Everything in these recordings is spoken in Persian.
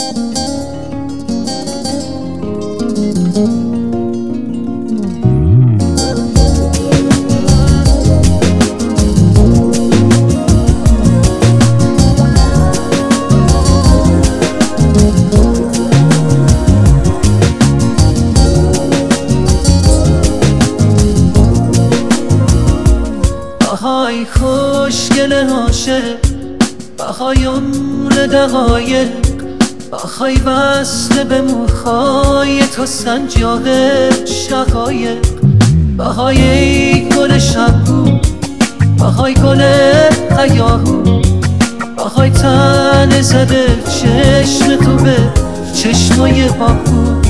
بهای خوشگل عاشق، بهای عمر دقایق، بهای وصل به موهای تو سنجاق شقایق، بهای ای گل شبگو، بهای گل هیاهو، بهای تن زده چشم تو به چشمای باهو.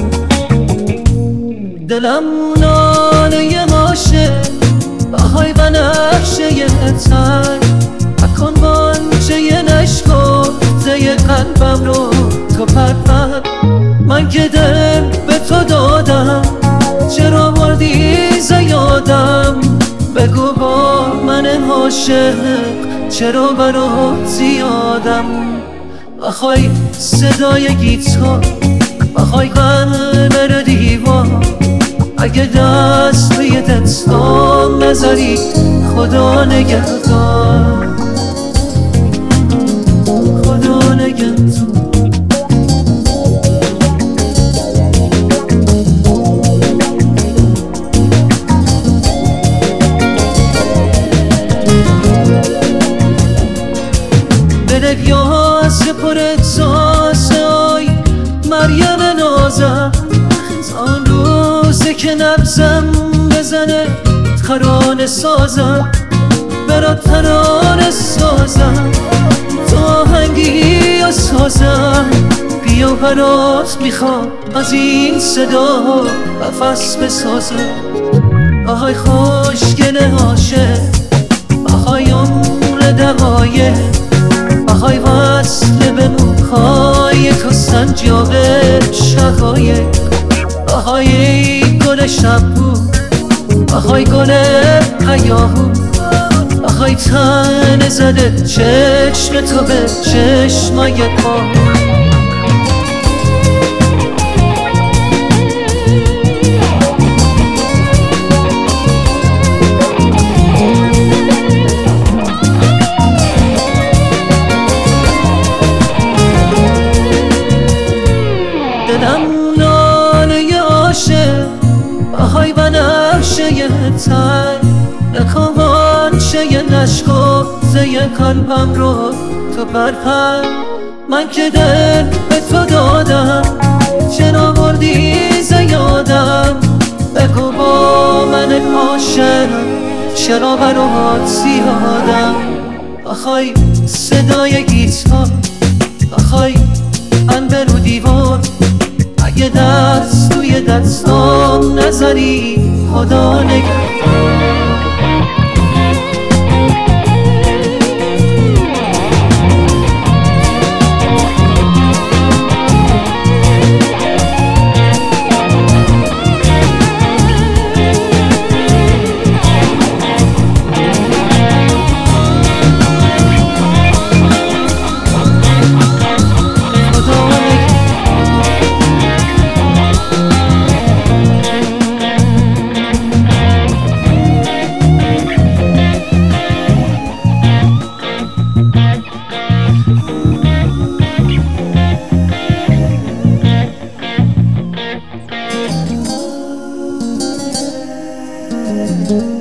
دلم ناله عاشق، بهای بنفشه تن، مکن بانچه نشکفته قلبم رو تو پرپر. من که دل به تو دادم، چرا بردی زیادم؟ بگو با من عاشق چرا برات زیادم؟ بخوای صدای گیتار، بخوای قلب رو دیوار، اگه دست توی دستام نذاری خدا نگهدار، خدا نگهدار. به دریاز پر احساس آی مریم نازم، آن روزه که نبزم بزنه ترانه سازم، برات ترانه سازم، تو آهنگی سازم. بیا برات میخوام از این صدا نفس بسازم. بهای خوشگل عاشق، بهای عمر دقایق، بهای وصل به موهای تو سنجاق شقایق، بهای گل شبگو، بهای گل هیاهو، بهای تن زده چشم تو به چشمای باهو. دلم ناله عاشق، بهای بنفشه تن، نکوانچه نشکفته قلبم رو تو برپر. من که دل به تو دادم، چرا بردی زیادم؟ بگو با من عاشق چرا برات زیادم؟ بخوای صدای گیتار، بخوای قلب رو دیوار، اگه دست توی دستام نذاری خدا نگهدار. Thank